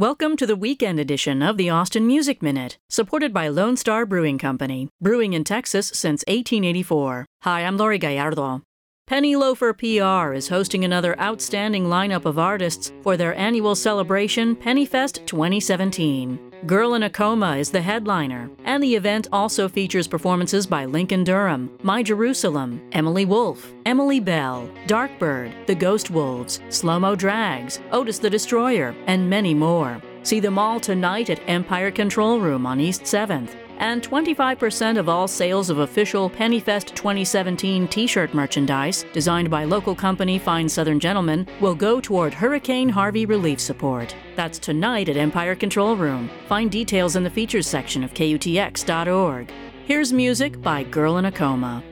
Welcome to the weekend edition of the Austin Music Minute, supported by Lone Star Brewing Company, brewing in Texas since 1884. Hi, I'm Lori Gallardo. Penny Loafer PR is hosting another outstanding lineup of artists for their annual celebration, Pennyfest 2017. Girl in a Coma is the headliner, and the event also features performances by Lincoln Durham, My Jerusalem, Emily Wolfe, Emily Bell, Darkbird, The Ghost Wolves, Slow-Mo Drags, Otis the Destroyer, and many more. See them all tonight at Empire Control Room on East 7th. And 25% of all sales of official Pennyfest 2017 t-shirt merchandise, designed by local company Fine Southern Gentlemen, will go toward Hurricane Harvey relief support. That's tonight at Empire Control Room. Find details in the features section of KUTX.org. Here's music by Girl in a Coma.